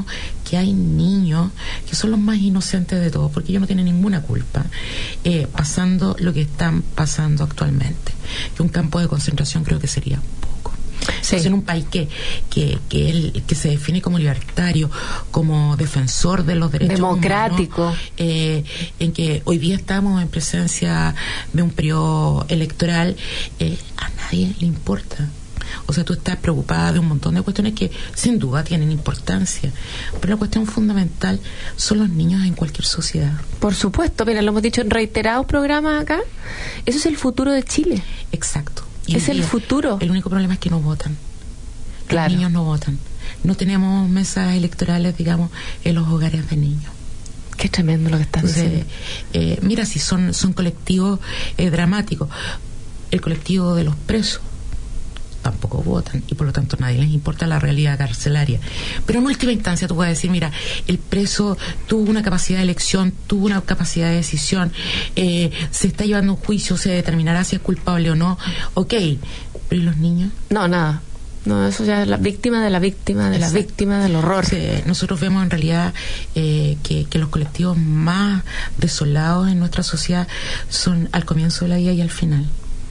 que hay niños que son los más inocentes de todos, porque ellos no tienen ninguna culpa, eh, pasando lo que están pasando actualmente. Que un campo de concentración creo que sería poco. Sí. Entonces, en un país que que que, él, que se define como libertario, como defensor de los derechos democrático, humanos, eh, en que hoy día estamos en presencia de un periodo electoral, eh, a nadie le importa. O sea, tú estás preocupada de un montón de cuestiones que sin duda tienen importancia, pero la cuestión fundamental son los niños en cualquier sociedad. Por supuesto, mira, lo hemos dicho en reiterados programas acá, eso es el futuro de Chile. Exacto. Y es el día, futuro. El único problema es que no votan. Claro. Los niños no votan. No tenemos mesas electorales, digamos, en los hogares de niños. Qué tremendo lo que estás Entonces, diciendo. Eh, mira, si son, son colectivos eh, dramáticos. El colectivo de los presos tampoco votan y por lo tanto a nadie les importa la realidad carcelaria. Pero en última instancia tú puedes decir, mira, el preso tuvo una capacidad de elección, tuvo una capacidad de decisión, eh, se está llevando un juicio, se determinará si es culpable o no. Ok, pero ¿y los niños? No, nada. No, eso ya es la víctima de la víctima de Exacto. la víctima del horror. Entonces, nosotros vemos en realidad eh, que, que los colectivos más desolados en nuestra sociedad son al comienzo de la vida y al final.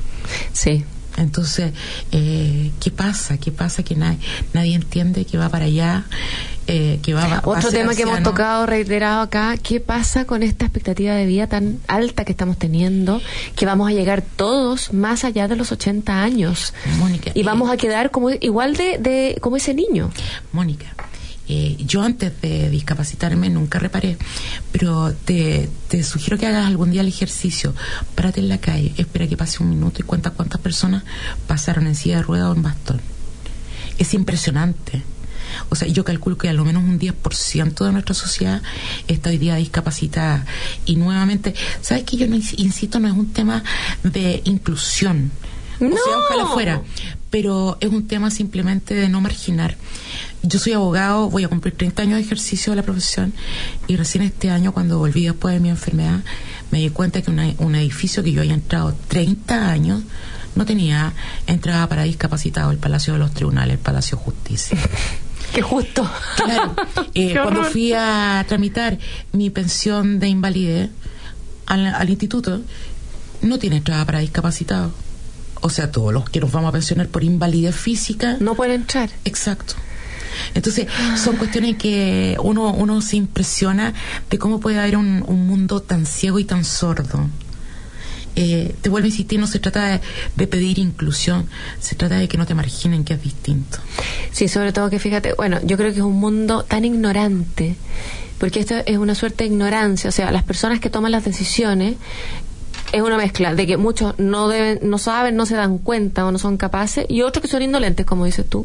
Sí. Entonces, eh, ¿qué pasa? ¿Qué pasa? Que nadie, nadie entiende que va para allá, eh, que va, va Otro a ser tema que anciano. hemos tocado, reiterado acá, ¿qué pasa con esta expectativa de vida tan alta que estamos teniendo? Que vamos a llegar todos más allá de los ochenta años. Mónica. Y vamos eh, a quedar como igual de, de como ese niño. Mónica. Eh, yo antes de discapacitarme nunca reparé, pero te, te sugiero que hagas algún día el ejercicio. Párate en la calle, espera que pase un minuto y cuenta cuántas personas pasaron en silla de ruedas o en bastón. Es impresionante. O sea, yo calculo que a lo menos un diez por ciento de nuestra sociedad está hoy día discapacitada. Y nuevamente, ¿sabes qué? Yo no insisto, no es un tema de inclusión. No. O sea, ojalá fuera, pero es un tema simplemente de no marginar. Yo soy abogado, voy a cumplir treinta años de ejercicio de la profesión y recién este año, cuando volví después de mi enfermedad, me di cuenta que una, un edificio que yo había entrado treinta años no tenía entrada para discapacitados, el Palacio de los Tribunales, el Palacio de Justicia. Qué justo. Claro, eh, cuando fui a tramitar mi pensión de invalidez al, al instituto, no tiene entrada para discapacitados. O sea, todos los que nos vamos a pensionar por invalidez física no pueden entrar. Exacto. Entonces, son cuestiones que uno uno se impresiona de cómo puede haber un, un mundo tan ciego y tan sordo. Eh, te vuelvo a insistir, no se trata de, de pedir inclusión, se trata de que no te marginen, que es distinto. Sí, sobre todo que fíjate, bueno, yo creo que es un mundo tan ignorante, porque esto es una suerte de ignorancia, o sea, las personas que toman las decisiones es una mezcla de que muchos no deben, no saben, no se dan cuenta o no son capaces, y otros que son indolentes, como dices tú.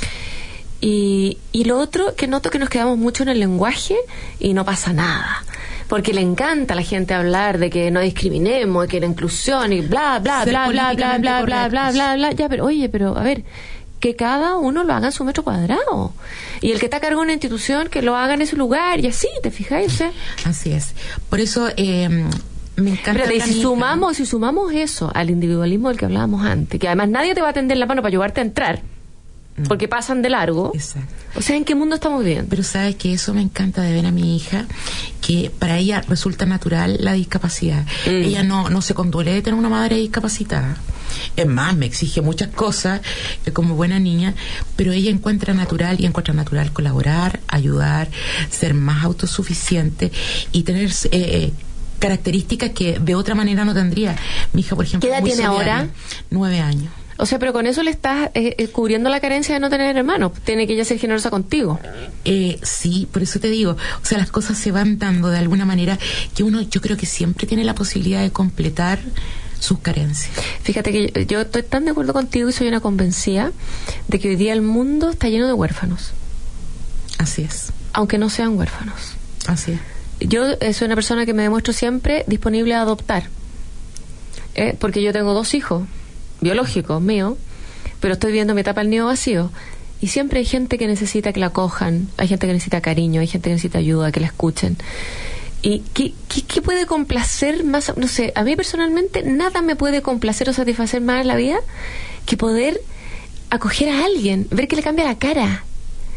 Y, y lo otro que noto que nos quedamos mucho en el lenguaje y no pasa nada. Porque le encanta a la gente hablar de que no discriminemos, de que la inclusión y bla, bla, bla, bla, bla, bla, bla, bla, bla, bla. Ya, pero oye, pero a ver, que cada uno lo haga en su metro cuadrado. Y el que está a cargo de una institución, que lo haga en ese lugar. Y así, ¿te fijáis? ¿Eh? Así es. Por eso eh, me encanta. Pero si sumamos, si sumamos eso al individualismo del que hablábamos antes, que además nadie te va a tender la mano para ayudarte a entrar, porque pasan de largo. Exacto. O sea, ¿en qué mundo estamos viviendo? Pero sabes que eso me encanta de ver a mi hija, que para ella resulta natural la discapacidad. Mm. Ella no, no se conduele de tener una madre discapacitada. Es más, me exige muchas cosas eh, como buena niña, pero ella encuentra natural y encuentra natural colaborar, ayudar, ser más autosuficiente y tener eh, eh, características que de otra manera no tendría. Mi hija, por ejemplo, ¿qué edad muy tiene solidaria. ahora? Nueve años. O sea, pero con eso le estás eh, eh, cubriendo la carencia de no tener hermanos. Tiene que ella ser generosa contigo. Eh, sí, por eso te digo. O sea, las cosas se van dando de alguna manera que uno, yo creo que siempre tiene la posibilidad de completar sus carencias. Fíjate que yo, yo estoy tan de acuerdo contigo y soy una convencida de que hoy día el mundo está lleno de huérfanos. Así es. Aunque no sean huérfanos. Así es. Yo eh, soy una persona que me demuestro siempre disponible a adoptar. Eh, porque yo tengo dos hijos biológicos míos, pero estoy viendo mi etapa del nido vacío. Y siempre hay gente que necesita que la cojan, hay gente que necesita cariño, hay gente que necesita ayuda, que la escuchen. ¿Y qué, qué, qué puede complacer más? No sé, a mí personalmente nada me puede complacer o satisfacer más en la vida que poder acoger a alguien, ver que le cambia la cara.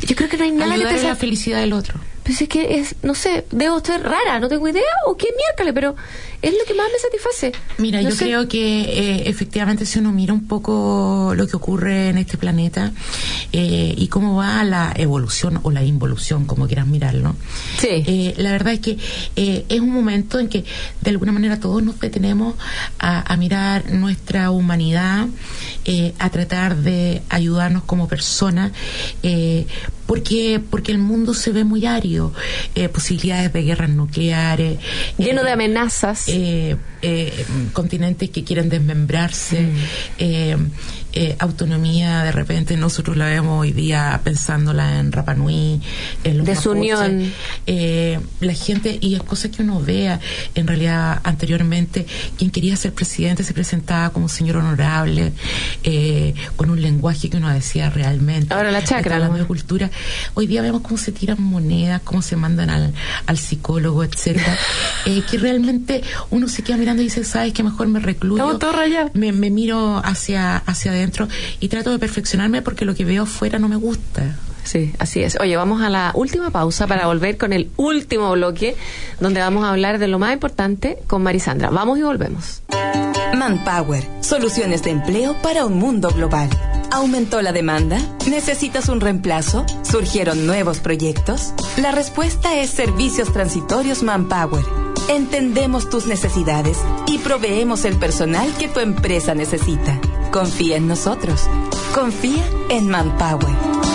Yo creo que no hay nada ayudar que te a la sa- felicidad del otro. Pues es que es, no sé, debo ser rara, no tengo idea, o qué miércoles, pero es lo que más me satisface. Mira, No yo sé. creo que eh, efectivamente si uno mira un poco lo que ocurre en este planeta eh, y cómo va la evolución o la involución, como quieras mirarlo, Sí. eh, la verdad es que eh, es un momento en que de alguna manera todos nos detenemos a, a mirar nuestra humanidad, eh, a tratar de ayudarnos como personas, eh, porque porque el mundo se ve muy árido, eh, posibilidades de guerras nucleares, Lleno eh, de amenazas. eh, eh, continentes que quieren desmembrarse, Mm. eh, eh, autonomía, de repente nosotros la vemos hoy día pensándola en Rapa Nui, en los Desunión. mapuches, eh, la gente, y es cosa que uno vea, en realidad anteriormente quien quería ser presidente se presentaba como un señor honorable, eh, con un lenguaje que uno decía realmente. Ahora la chacra, Está hablando ¿no? de cultura. Hoy día vemos cómo se tiran monedas, cómo se mandan al, al psicólogo, etcétera, eh, que realmente uno se queda mirando y dice, sabes que mejor me recluyo, Estamos todos rayados. me, me miro hacia hacia adentro y trato de perfeccionarme porque lo que veo afuera no me gusta. Sí, así es. Oye, vamos a la última pausa para volver con el último bloque, donde vamos a hablar de lo más importante con Marisandra. Vamos y volvemos. Manpower, soluciones de empleo para un mundo global. ¿Aumentó la demanda? ¿Necesitas un reemplazo? ¿Surgieron nuevos proyectos? La respuesta es Servicios Transitorios Manpower. Entendemos tus necesidades y proveemos el personal que tu empresa necesita. Confía en nosotros. Confía en Manpower.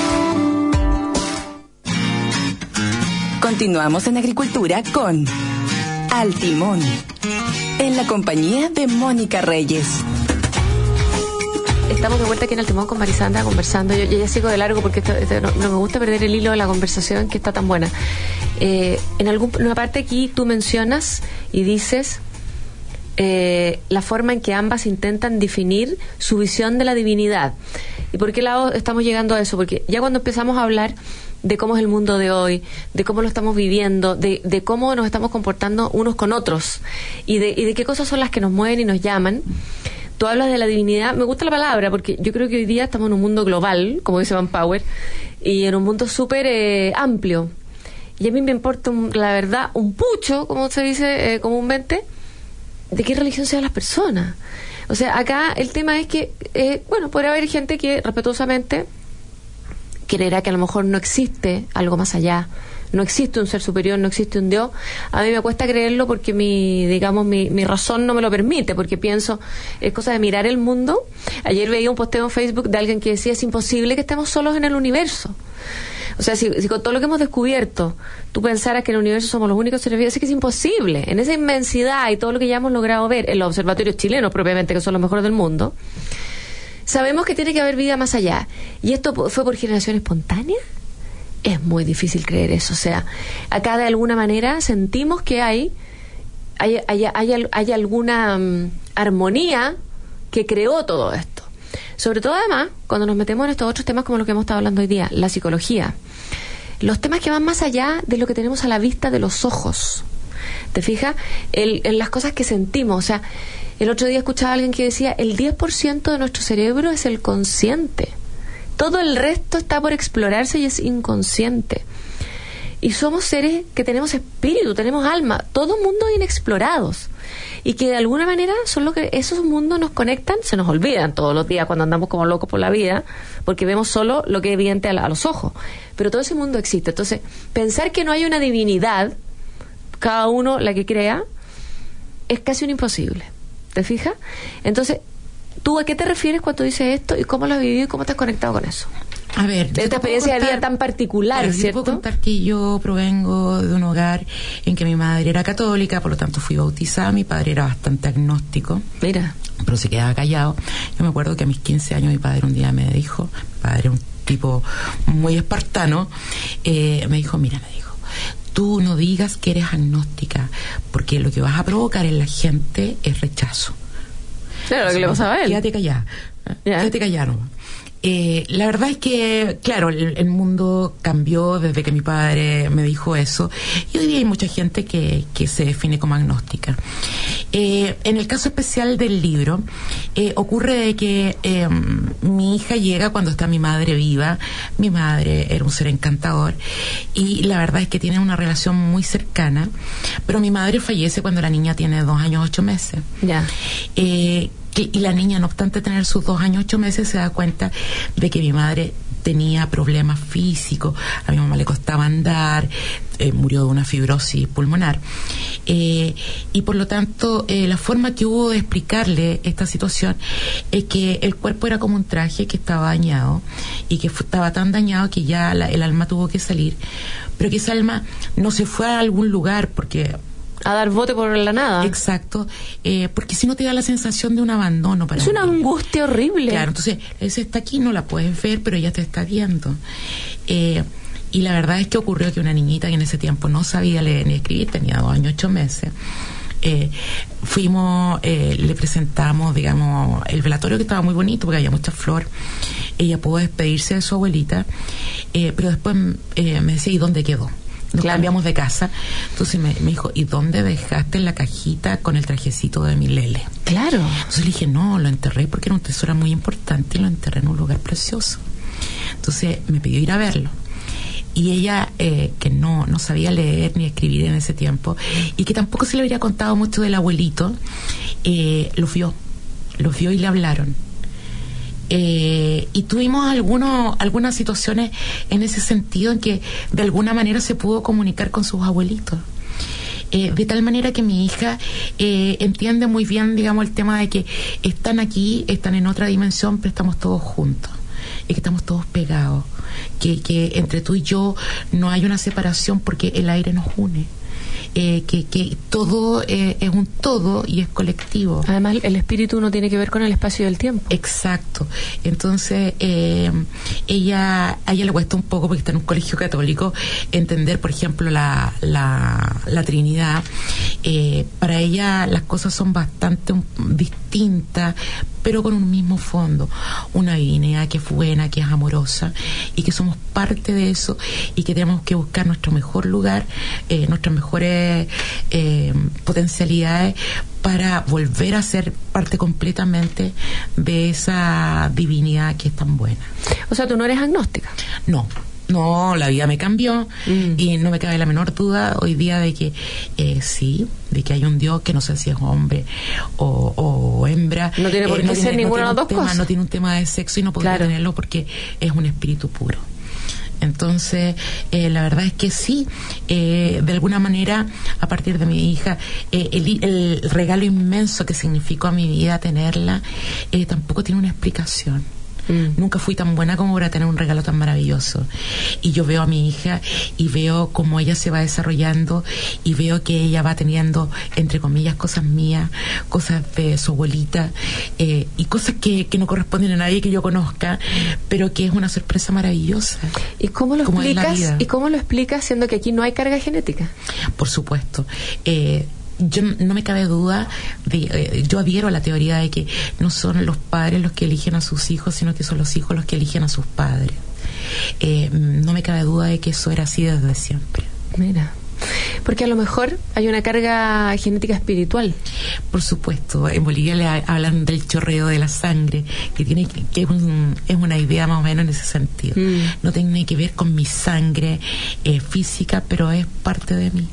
Continuamos en Agricultura con Al Timón, en la compañía de Mónica Reyes. Estamos de vuelta aquí en el Timón con Marisandra conversando. Yo, yo ya sigo de largo porque esto, esto no, no me gusta perder el hilo de la conversación que está tan buena. Eh, en alguna parte aquí tú mencionas y dices eh, la forma en que ambas intentan definir su visión de la divinidad. ¿Y por qué lado estamos llegando a eso? Porque ya cuando empezamos a hablar de cómo es el mundo de hoy, de cómo lo estamos viviendo, de, de cómo nos estamos comportando unos con otros y de, y de qué cosas son las que nos mueven y nos llaman. Tú hablas de la divinidad, me gusta la palabra porque yo creo que hoy día estamos en un mundo global, como dice Manpower, y en un mundo súper eh, amplio. Y a mí me importa, un, la verdad, un pucho, como se dice eh, comúnmente, de qué religión sean las personas. O sea, acá el tema es que, eh, bueno, podría haber gente que respetuosamente creerá que a lo mejor no existe algo más allá, no existe un ser superior, no existe un Dios. A mí me cuesta creerlo porque mi, digamos, mi, mi razón no me lo permite, porque pienso, es cosa de mirar el mundo. Ayer veía un posteo en Facebook de alguien que decía, es imposible que estemos solos en el universo. O sea, si, si con todo lo que hemos descubierto, tú pensaras que en el universo somos los únicos seres vivos, es que es imposible. En esa inmensidad y todo lo que ya hemos logrado ver en los observatorios chilenos, propiamente, que son los mejores del mundo, sabemos que tiene que haber vida más allá. ¿Y esto fue por generación espontánea? Es muy difícil creer eso. O sea, acá de alguna manera sentimos que hay hay, hay, hay, hay alguna um, armonía que creó todo esto. Sobre todo, además, cuando nos metemos en estos otros temas como los que hemos estado hablando hoy día, la psicología. Los temas que van más allá de lo que tenemos a la vista de los ojos. ¿Te fijas? El, en las cosas que sentimos. O sea, el otro día escuchaba a alguien que decía, el diez por ciento de nuestro cerebro es el consciente. Todo el resto está por explorarse y es inconsciente. Y somos seres que tenemos espíritu, tenemos alma, todos mundos inexplorados. Y que de alguna manera son lo que esos mundos nos conectan, se nos olvidan todos los días cuando andamos como locos por la vida, porque vemos solo lo que es evidente a, la, a los ojos. Pero todo ese mundo existe. Entonces, pensar que no hay una divinidad, cada uno la que crea, es casi un imposible. ¿Te fijas? Entonces, ¿tú a qué te refieres cuando dices esto y cómo lo has vivido y cómo estás conectado con eso? A ver, de esta experiencia de vida tan particular, claro, ¿cierto? Yo puedo contar que yo provengo de un hogar en que mi madre era católica, por lo tanto fui bautizada, mi padre era bastante agnóstico. Mira. Pero se quedaba callado. Yo me acuerdo que a mis quince años mi padre un día me dijo, mi padre era un tipo muy espartano, eh, me dijo, mira, me dijo, tú no digas que eres agnóstica, porque lo que vas a provocar en la gente es rechazo. Claro, lo que le pasaba a él. Quédate callada, Yeah. quédate callado. Eh, la verdad es que, claro, el, el mundo cambió desde que mi padre me dijo eso, y hoy día hay mucha gente que, que se define como agnóstica. Eh, en el caso especial del libro, eh, ocurre de que eh, mi hija llega cuando está mi madre viva. Mi madre era un ser encantador y la verdad es que tiene una relación muy cercana, pero mi madre fallece cuando la niña tiene dos años ocho meses. Ya. Eh, Que, y la niña, no obstante tener sus dos años ocho meses, se da cuenta de que mi madre tenía problemas físicos, a mi mamá le costaba andar, eh, murió de una fibrosis pulmonar, eh, y por lo tanto eh, la forma que hubo de explicarle esta situación es que el cuerpo era como un traje que estaba dañado y que f- estaba tan dañado que ya la, el alma tuvo que salir, pero que esa alma no se fue a algún lugar porque a dar bote por la nada. Exacto, eh, porque si no te da la sensación de un abandono para es una mí. angustia horrible. Claro, entonces, ese está aquí, no la puedes ver, pero ella te está viendo. Eh, y la verdad es que ocurrió que una niñita que en ese tiempo no sabía leer ni escribir, tenía dos años, ocho meses, eh, fuimos, eh, le presentamos, digamos, el velatorio, que estaba muy bonito porque había mucha flor. Ella pudo despedirse de su abuelita, eh, pero después eh, me decía, ¿y dónde quedó? Nos Claro. cambiamos de casa. Entonces me, me dijo, ¿y dónde dejaste la cajita con el trajecito de mi Lele? Claro. Entonces le dije, no, lo enterré porque era un tesoro muy importante y lo enterré en un lugar precioso. Entonces me pidió ir a verlo. Y ella, eh, que no, no sabía leer ni escribir en ese tiempo, y que tampoco se le había contado mucho del abuelito, eh, lo vio, lo vio y le hablaron. Eh, y tuvimos algunos, algunas situaciones en ese sentido en que de alguna manera se pudo comunicar con sus abuelitos. Eh, de tal manera que mi hija eh, entiende muy bien, digamos, el tema de que están aquí, están en otra dimensión, pero estamos todos juntos. Es que estamos todos pegados. Que, que entre tú y yo no hay una separación porque el aire nos une. Eh, que, que todo eh, es un todo y es colectivo. Además, el espíritu no tiene que ver con el espacio y el tiempo. Exacto. Entonces, eh, ella, a ella le cuesta un poco, porque está en un colegio católico, entender, por ejemplo, la, la, la Trinidad. Eh, para ella las cosas son bastante um, distintas, pero con un mismo fondo. Una divinidad que es buena, que es amorosa, y que somos parte de eso, y que tenemos que buscar nuestro mejor lugar, eh, nuestras mejores eh, potencialidades para volver a ser parte completamente de esa divinidad que es tan buena. O sea, tú no eres agnóstica. No. No, la vida me cambió mm. y no me cabe la menor duda hoy día de que eh, sí, de que hay un Dios que no sé si es hombre o, o hembra. No tiene por qué eh, no ser tiene, ninguna no de las dos tema, cosas. No tiene un tema de sexo y no podría claro. tenerlo porque es un espíritu puro. Entonces, eh, la verdad es que sí, eh, de alguna manera, a partir de mi hija, eh, el, el regalo inmenso que significó a mi vida tenerla, eh, tampoco tiene una explicación. Mm. Nunca fui tan buena como para tener un regalo tan maravilloso. Y yo veo a mi hija y veo cómo ella se va desarrollando y veo que ella va teniendo, entre comillas, cosas mías, cosas de su abuelita, eh, y cosas que, que no corresponden a nadie que yo conozca, pero que es una sorpresa maravillosa. ¿Y cómo lo como explicas? ¿Y cómo lo explicas siendo que aquí no hay carga genética? Por supuesto. Eh, Yo no me cabe duda de, eh, yo adhiero a la teoría de que no son los padres los que eligen a sus hijos, sino que son los hijos los que eligen a sus padres. Eh, no me cabe duda de que eso era así desde siempre. Mira, porque a lo mejor hay una carga genética espiritual. Por supuesto, en Bolivia le hablan del chorreo de la sangre, que tiene que, que es, un, es una idea más o menos en ese sentido. Mm. No tiene que ver con mi sangre eh, física, pero es parte de mí.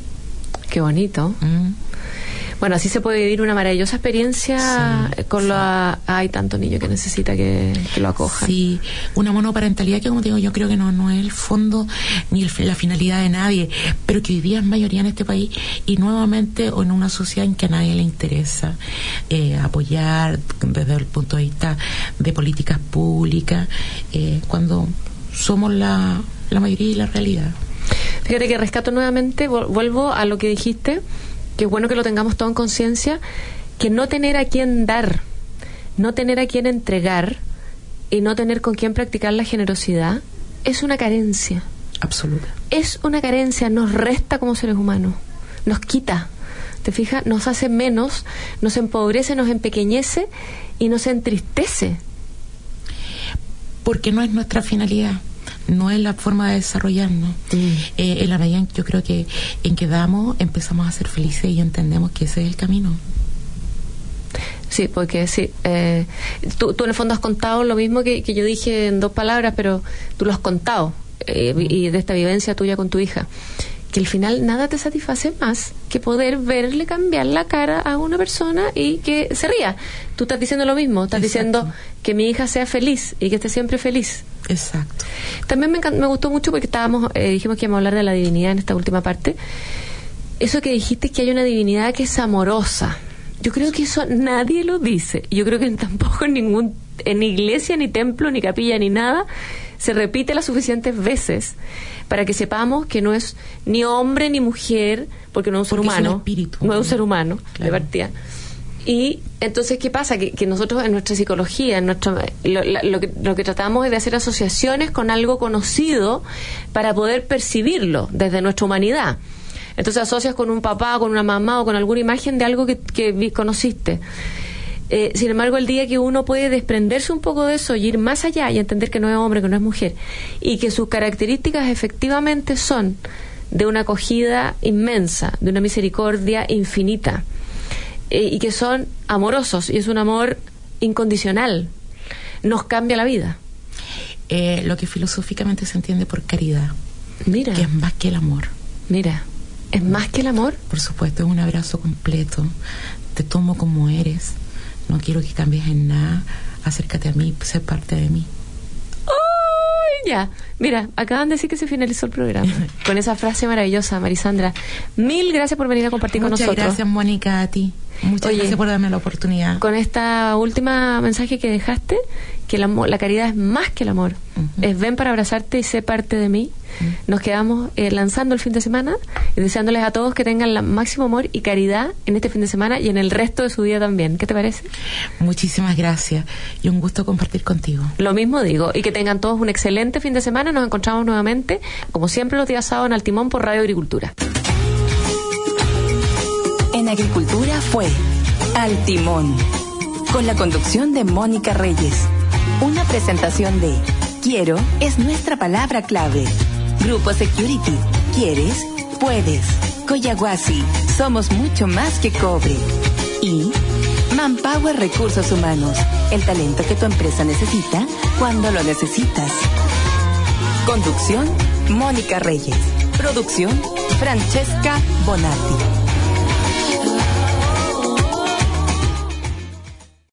Qué bonito. Mm. Bueno, así se puede vivir una maravillosa experiencia sí, con sí. la... Hay tanto niño que necesita que, que lo acojan. Sí, una monoparentalidad que, como te digo, yo creo que no, no es el fondo ni el, la finalidad de nadie, pero que hoy día es mayoría en este país y nuevamente o en una sociedad en que a nadie le interesa eh, apoyar desde el punto de vista de políticas públicas, eh, cuando somos la, la mayoría y la realidad. Fíjate que rescato nuevamente, vuelvo a lo que dijiste, que es bueno que lo tengamos todo en conciencia, que no tener a quién dar, no tener a quién entregar y no tener con quién practicar la generosidad es una carencia. Absoluta. Es una carencia, nos resta como seres humanos, nos quita, ¿te fijas? Nos hace menos, nos empobrece, nos empequeñece y nos entristece. porque no es nuestra finalidad, no es la forma de desarrollarnos. Mm. Eh, en la medida en que yo creo que en que damos, empezamos a ser felices y entendemos que ese es el camino. Sí, porque sí, eh, tú, tú en el fondo has contado lo mismo que, que yo dije en dos palabras, pero tú lo has contado, eh, y de esta vivencia tuya con tu hija, que al final nada te satisface más que poder verle cambiar la cara a una persona y que se ría. Tú estás diciendo lo mismo, estás Exacto. diciendo que mi hija sea feliz y que esté siempre feliz. Exacto. También me, encant- me gustó mucho porque estábamos, eh, dijimos que íbamos a hablar de la divinidad en esta última parte. Eso que dijiste, que hay una divinidad que es amorosa. Yo creo que eso nadie lo dice. Yo creo que tampoco en ningún, en iglesia, ni templo, ni capilla, ni nada, se repite las suficientes veces para que sepamos que no es ni hombre ni mujer, porque no es un ser humano. Es un espíritu, no es un ser humano, claro. de partida. Y entonces, ¿qué pasa? Que, que nosotros en nuestra psicología, en nuestro, lo, la, lo, que, lo que tratamos es de hacer asociaciones con algo conocido para poder percibirlo desde nuestra humanidad. Entonces asocias con un papá, con una mamá o con alguna imagen de algo que, que conociste. Eh, sin embargo, el día que uno puede desprenderse un poco de eso y ir más allá y entender que no es hombre, que no es mujer, y que sus características efectivamente son de una acogida inmensa, de una misericordia infinita, eh, y que son amorosos, y es un amor incondicional, nos cambia la vida. Eh, lo que filosóficamente se entiende por caridad, Mira. que es más que el amor. Mira, ¿es más que el amor? Por supuesto, es un abrazo completo, te tomo como eres, no quiero que cambies en nada, acércate a mí, sé parte de mí. ¡Ay, ya! Mira, acaban de decir que se finalizó el programa con esa frase maravillosa, Marisandra. Mil gracias por venir a compartir Muchas con nosotros. Muchas gracias, Mónica, a ti. Muchas Oye, gracias por darme la oportunidad. Con esta última mensaje que dejaste, que la, la caridad es más que el amor. Uh-huh. Es ven para abrazarte y sé parte de mí. Uh-huh. Nos quedamos eh, lanzando el fin de semana y deseándoles a todos que tengan el máximo amor y caridad en este fin de semana y en el resto de su vida también. ¿Qué te parece? Muchísimas gracias y un gusto compartir contigo. Lo mismo digo, y que tengan todos un excelente fin de semana. Nos encontramos nuevamente, como siempre, los días sábados en Al Timón por Radio Agricultura. En Agricultura fue Al Timón, con la conducción de Mónica Reyes. Una presentación de Quiero es nuestra palabra clave. Grupo Security. ¿Quieres? Puedes. Coyahuasi. Somos mucho más que cobre. Y Manpower Recursos Humanos. El talento que tu empresa necesita cuando lo necesitas. Conducción, Mónica Reyes. Producción, Francesca Bonatti.